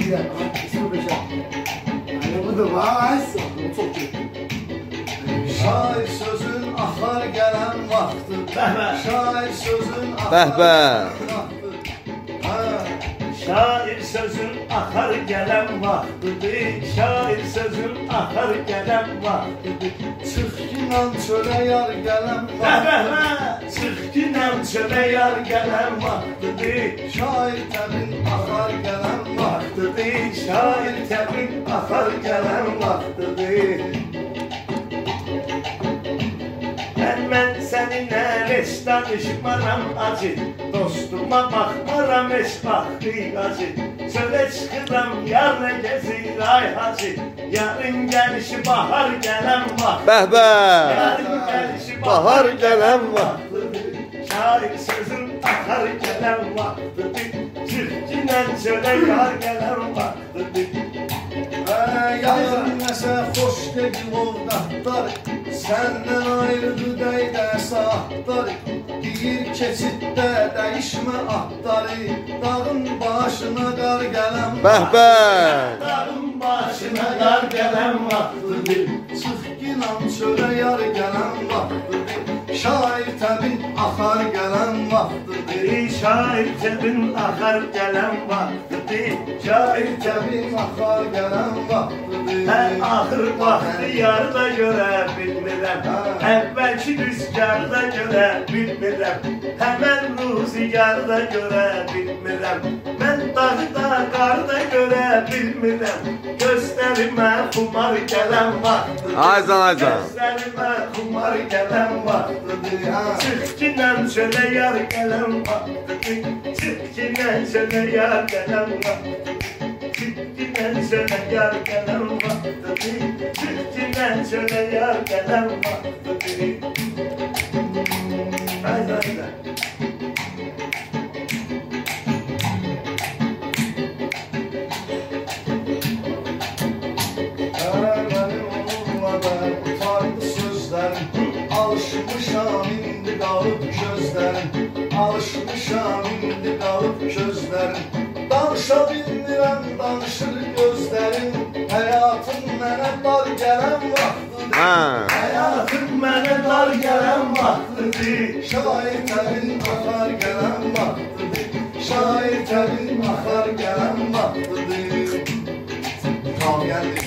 deyirəm. Budur, bax, çox Şair sözün axar gələn vaxtı. Şair sözün Bəh, bəh. Şair sözün axar gələn vaxtıdır. Şair sözün axar gələn vaxtıdır. Çıx ginan çölə yar gələn vaxtıdır. Çıx ginan çölə yar gələn vaxtıdır. Şair təbin axar gələn vaxtıdır. Şair təbin axar gələn vaxtıdır. Mən səninlə heç danışmaram acı. Dostuma baxmaram heç vaxtı acı. Çölə çıxıram yarına gəzir ay hacı. Yarın gəlişi bahar gələn vaxt. Bəh, bəh. Yarın gəlişi Bahar gələn vaxtıdır. Şair sözün axar gələn vaxtıdır. Çirkinlə çölə yar gələn vaxtıdır. Yayın nəsə xoş dedi ovdatlar. Səndən ayrı dəydə saatlar. Deyir keçiddə dəyişmə atları. Dağın başına qar gələn Bəh, bəh. Dağın başına qar gələn vaxtıdır. Çıx ginan çölə yar gələn vaxtıdır. Şair təbin axar gələn vaxtıdır. Şair təbin axar gələn vaxtıdır. Şair təbin axar gələn vaxtıdır. Hər axır vaxtı yarda görə bilmirəm. Əvvəlki rüzgarda görə bilmirəm. Həmən ruzigarda görə bilmirəm. Mən dağda, qarda görə bilmirəm. Gözlərimə xumar gələn vaxtıdır. Aycan, aycan. Gözlərimə xumar gələn vaxtıdır. Çirkinən çölə yar gələn vaxtıdır. Çirkinən çölə yar gələn vaxtıdır. Çirkinən çölə yar gələn vaxtıdır. Çirkinən çölə yar gələn vaxtıdır. Haydi, haydi. Alışmışam indi qalıb gözlərim. Alışmışam indi qalıb gözlərim. Danışa bilmirəm, danışır gözlərim. Həyatım mənə dar gələn vaxtıdır. Həyatım mənə dar gələn vaxtıdır. Şair təbin axar gələn vaxtıdır. Şair təbin axar gələn vaxtıdır. Tamam, gəldi.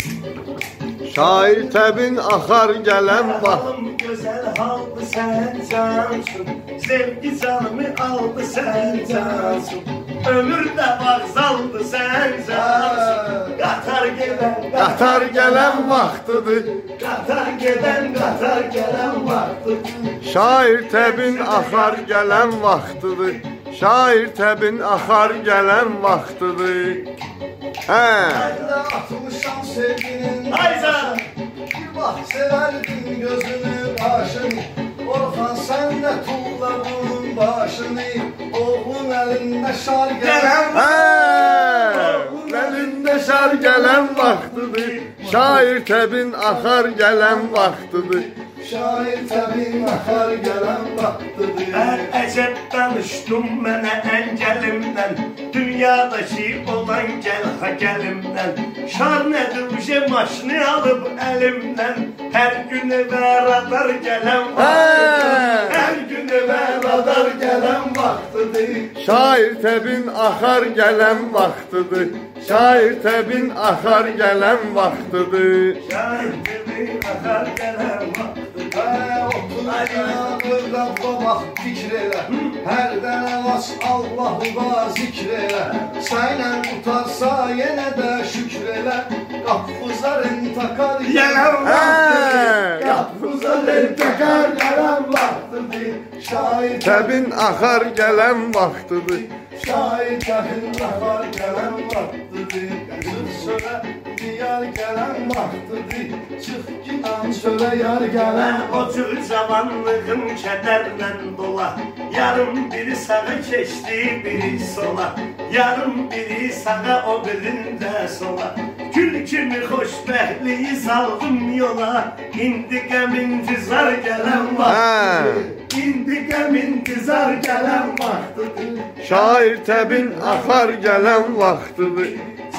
Şair təbin axar gələn vaxt. Halım gözəl haldı sən cansın. Sevgi canımı aldı sən cansın. Ömürdə vağzaldı sən cansın. Qatar gedən, Qatar gələn vaxtıdır. qatar gedən, qatar gələn vaxtıdır. Şair təbin axar gələn vaxtıdır. Şair təbin axar gələn vaxtıdır. Hayda atmışam sevginin başını. Bir vaxt sevərdin gözünü başını. Orxan sən də tuğla bunun başını. Oğlun əlində şar gələn Oğlun əlində şar gələn vaxtıdır. Şair təbin axar gələn vaxtıdır. Şair təbin axar gələn vaxtıdır. Əcəb danışdum mənə əngəlimdən. Dünyadakı olan gəl ha gəlimdən. Şar nədir uje maşını alıb əlimdən. Hər gün evə radar gələn vaxtıdır. Hər gün evə radar gələn vaxtıdır. Şair təbin axar gələn vaxtıdır. Şair təbin axar gələn vaxtıdır. Şair təbin axar gələn vaxtıdır. Rabba bax fikr elə. Hərdən əlac Allah'a zikr elə. Sənlə tutarsa yenə də şükr elə. Qapfızarın takar gələn vaxtıdır. Qapfızarın takar gələn vaxtıdır. Şair Təbin axar gələn vaxtıdır. Şair təbin axar gələn vaxtıdır. Çıx sölə diyar gələn vaxtıdır. Çıx gidan sölə yar gələn. O cür cavanlığım kədərlə dola. Yarım biri sağa keçdi, biri sola. Yarım biri sağa, o birində sola. Gül kimi xoşbəxtliyi saldım yola. İndi qəm intizar gələn vaxtıdır. İndi qəm intizar gələn vaxtıdır. Şair təbin axar gələn vaxtıdır.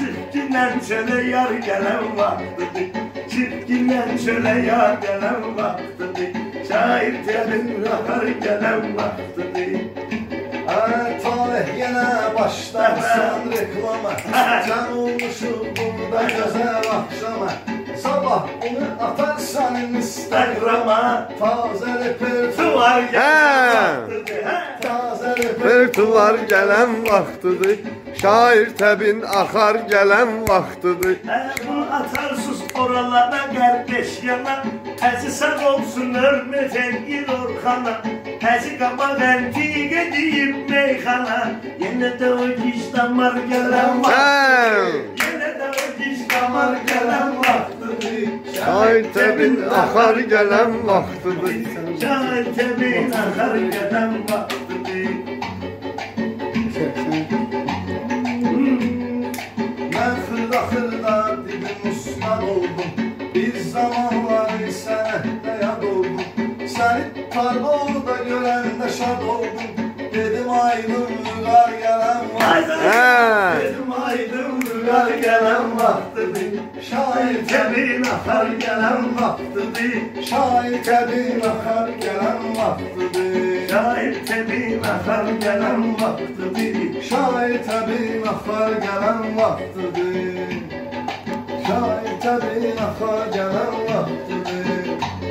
Çirkindən çölə yar gələn vaxtıdır. Çirkindən çölə yar gələn vaxtıdır. Şair telin axar gələn vaxtıdır. Talih yenə başlarsan reklama. Sən olmuşsun burada gözəl axşama. Sabah bunu atarsan Instagrama. Taze repertuar gələn vaxtıdır. Taze Repertuar gələn vaxtıdır. Şair təbin axar gələn vaxtıdır. Bunu atarsız oralara qardeş yana. Həzi sağ olsun hörmət elgir Orxana. Həzi qabaq əntiq edib meyxana. Yenə də o giz damar gələn vaxtıdır. Yenə də o giz damar gələn vaxtıdır. Şair təbin axar gələn vaxtıdır. Şair təbin axar gələn vaxtıdır. Mən xırda dibim ustan oldum. Bir zamanlar sənətdə yad oldum. Səni tarbolda görəndə şad oldum. Dedim aydın rüqar gələn vaxtıdır. Dedim aydın rüqar gələn vaxtıdır. Şair təbin axar gələn vaxtıdır. Şair təbin axar gələn vaxtıdır. Şair təbin axar gələn vaxtıdır. Şair təbin axar gələn vaxtıdır. Şair təbin axar gələn vaxtıdır.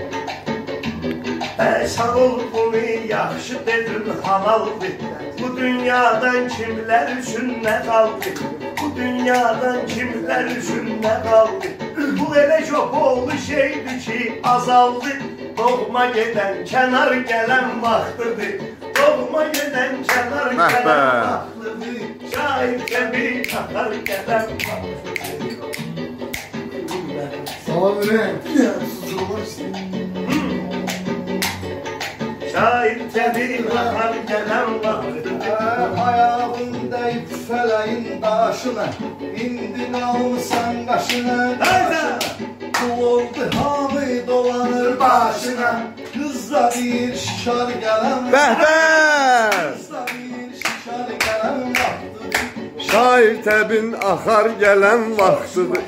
Sağ ol bunu yaxşı dedin halaldır. Bu dünyadan kimlər üçün nə qaldı? Bu dünyadan kimlər üçün nə qaldı? Bu elə çox oldu şeydir ki azaldı. Doğma gedən kənar gələn vaxtıdır. Doğma gedən kənar gələn vaxtıdır. Şair təbin axar gələn vaxtıdır. Sağ vereyim. Susulmuşsun. Şair təbin axar gələn vaxtıdır. Ayağın dəyib fələyin daşına. İndi qalmısan qaşına. Kul oldu hamı dolanır başına. Qızla bir şikar gələn Bəhbə! Qızla bir şikar gələn vaxtıdır. Şair təbin axar gələn vaxtıdır.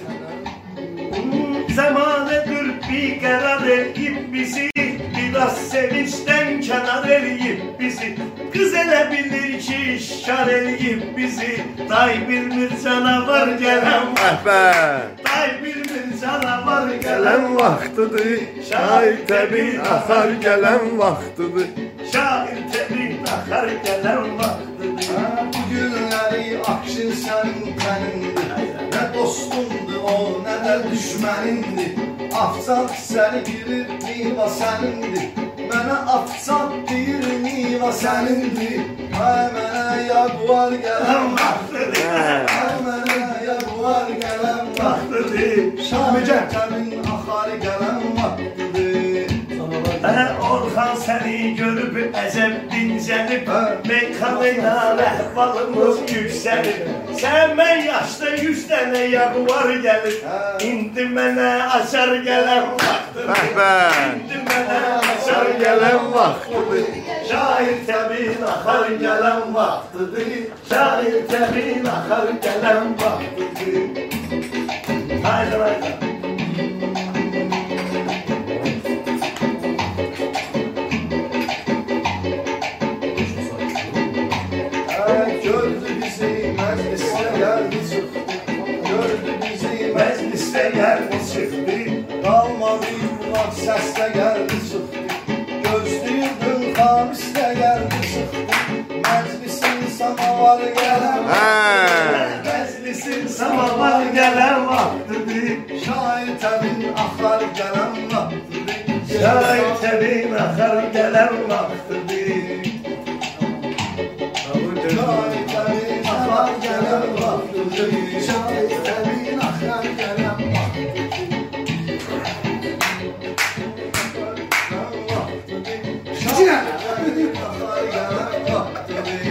Zamanədir bir qərar eləyib bizi. Biraz sevinçdən kənar eləyib bizi. Qız elə bilir ki şikar eləyib bizi. Day bilmir canavar gələn Bəhbə! Day bilmir canavar gələn Gələn vaxtıdır. Şair təbin axar gələn vaxtıdır. Şair təbin axar gələn vaxtıdır. Bu günləri akşin sənin tənindir. Nə dostundur o, nə də düşmənindir. Afsat səni girir, niva sənindir. Mənə afsat deyir, niva sənindir. Mənə yaguar gələn vaxtıdır. Mənə yaguar gələn vaxtıdır. Şair təbin axar gələn vaxtıdır. Orxan səni görüb əzəb dincəlib. Meyxanıyla əhvalımız yüksəlib. Sən mən yaşda 100 dənə yaguar gəlir. İndi mənə açar gələn vaxtıdır. Bəhbə! İndi mənə açar gələn vaxtıdır. Şair təbin axar gələn vaxtıdır. Şair təbin axar gələn vaxtıdır. Haydi, haydi. Gördü bizi məclisdə gəldi çıxdı. Gördü bizi Məclisdə gəldi çıxdı. qalmadı qulaq səsdə gəldi çıxdı. Gözlüyürdün xamisdə gəldi çıxdı. Məclisin samavarı gələn Məclisin samavar gələn vaxtıdır. Şair təbin axar gələn vaxtıdır. Şair təbin axar gələn vaxtıdır. Şair təbin axar gələn vaxtıdır. Şair təbin axar gələn vaxtıdır. Şair təbin axar gələn vaxtıdır.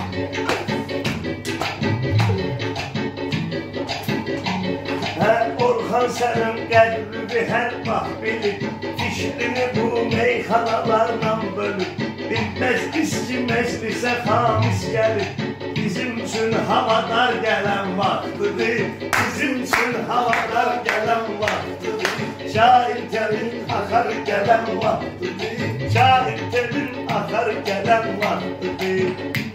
Orxan sənin qəlbi hər vaxt bilir. Dişlini bu meyxanalarla bölür. Bir məclis ki məclisə xamis gəlir. Bizim üçün havadar gələn vaxtıdır. Bizim için havadar gelen vaktidir. Şair terin akar gelen vaktidir. Şair terin akar gelen vaktidir.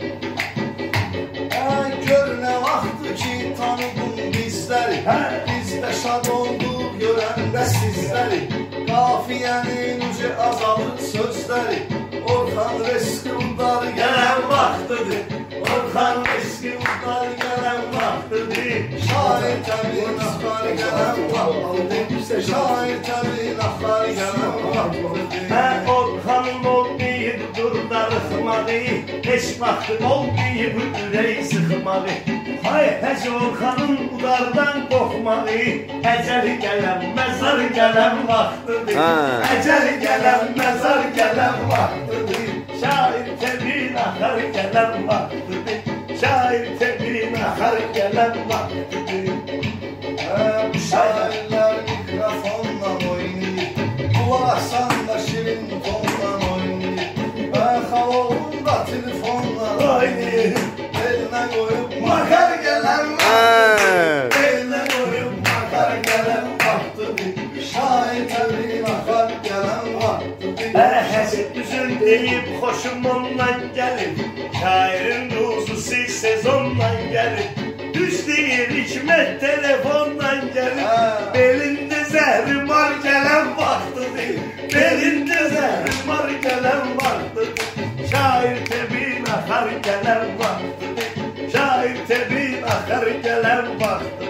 Gör ne vaxtı ki tanıdın bizləri. Biz də şad olduq görəndə sizləri. Qafiyənin ucu azalır sözləri. Orxan Reski udar gələn vaxtıdır. Orxan Reski udar gələn vaxtıdır. Şair təmin axar gələn vaxtıdır. Şair təmin axar gələn vaxtıdır. Orxanın olmayıb dur darıxmadı. Heç vaxtın olmayıb ürək sıxmadı. Hay heç Orxanın udardan qorxmadı. Əcəli gələn məzar gələn vaxtıdır. Əcəli gələn məzar gələn vaxtıdır. Şair təmin axar gələn vaxtıdır. Şair təmin axar gələn vaxtıdır. Bu şairlər mikrofonla oynayır. Qulaq asan da şirin tonla oynayır. Xaloğun da telefonla oynayır. Elinə qoyub makar gələn vaxtıdır. Elinə qoyub makar gələn vaxtıdır. Şair təmin axar gələn vaxtıdır. Həsib üzün deyib xoşum ondan gəlir. Şairin ruzusu sezondan gəlir. Düz deyir hikmət telefondan gəlir. Belində zəhrim var gələn vaxtıdır. Belində zəhrim var gələn vaxtıdır. Şair təbin axar gələn vaxtıdır. Şair təbin axar gələn vaxtıdır.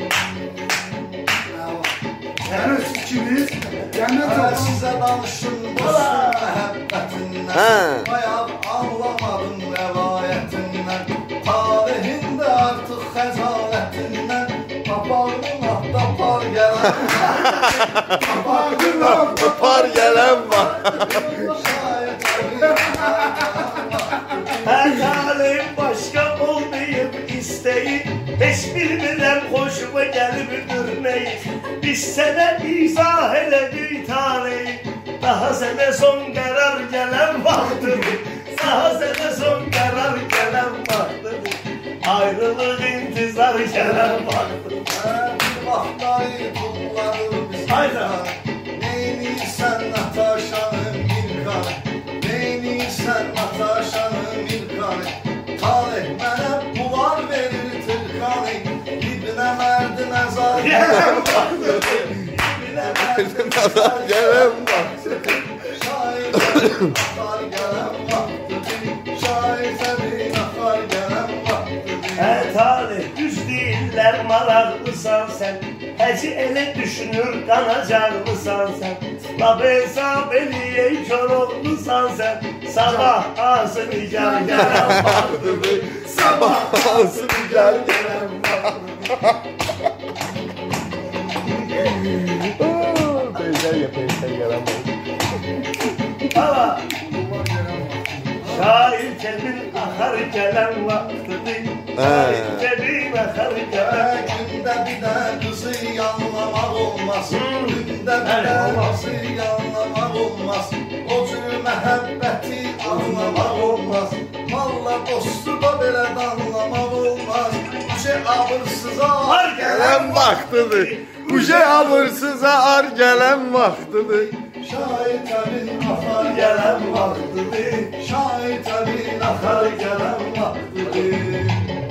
Gəlir fikriniz, sizə danışım dostum məhəbbətindən. Bayaq anlamadım rəvayətindən. Tarihində artıq xəcalətindən. Papağının atda par gələn papağının atda Par gələn var. Hər talih başqa olmayıb istəyi. Heç bilmirəm xoşuma gəlib görməyi. Biz sənə izah elədik taleyi. Daha sənə son qərar gələn vaxtıdır. Daha sənə son qərar gələn vaxtıdır. Ayrılıq intizar gələn vaxtıdır. Bir vaxtları pulları bizdən. Neynirsən Nataşanın bir qanı. Neynirsən Nataşanın bir qanı. Talih mənə pular verir tırqanı. İbnə mərdi nəzar gələn vaxtıdır. İbnə mərdi nəzar gələn vaxtıdır. Şair təmin axar gələn vaxtıdır. Şair təmin axar gələn vaxtıdır. Talih düz deyirlər maraqlısan sən. Həci elə düşünür qanacaqlısan sən. Lab hesab eləyək Koroğlusan sən. Sabah asın gəl gələn vaxtıdır. Sabah asın gəl gələn vaxtıdır. Peşər gələn var. Hava şair təmin axar gələn vaxtıdır. Şair təmin axar gələn Gündə bir də qızı yanlamaq olmaz. Gündə bir də qızı yanlamaq olmaz. O cür məhəbbəti anlamaq olmaz. Valla dostu da belə danlamaq olmaz. Abırsıza ar Gələn vaxtıdır. Uje abırsıza ar gələn vaxtıdır. Şair təmin axar gələn vaxtıdır. Şair təmin axar gələn vaxtıdır.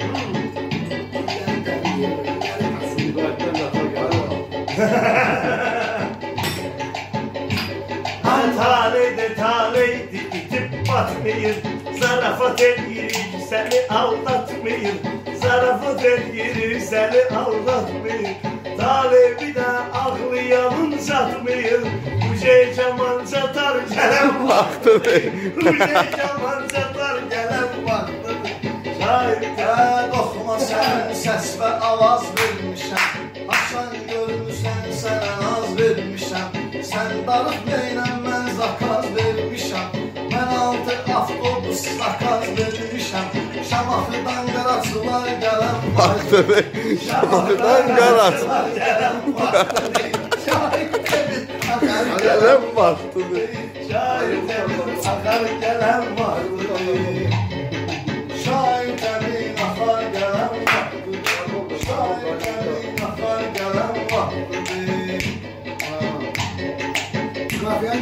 Taleydi itib batmayır. Zarafat eləyir səni aldatmayır. Zarafat eləyir səni aldatmayır. Taley bir də ağlayanın çatmayır. Uje caman çatar gələn Vaxtıdır. Uje caman çatar gələn vaxtıdır. Şair Qoxma sənin səs və avaz vermişəm. Açan görmüsən sənə naz vermişəm. Sən darıq neynən mən zakaz vermişəm. Mən altı avtobus zakaz vermişəm. Şamaxıdan qaraçılar gələn Vaxtıdır. Şamaxıdan qaraçılar gələn vaxtıdır. Şair təmin axar gələn vaxtıdır. Şair təmin axar gələn vaxtıdır. Şair təmin axar gələn vaxtıdır. Şair təmin axar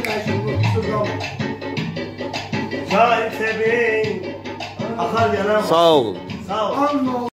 dəyişin, bu söz qalmır. Şahit təbii, axar gələn var. Sağ olun. Sağ ol. Anla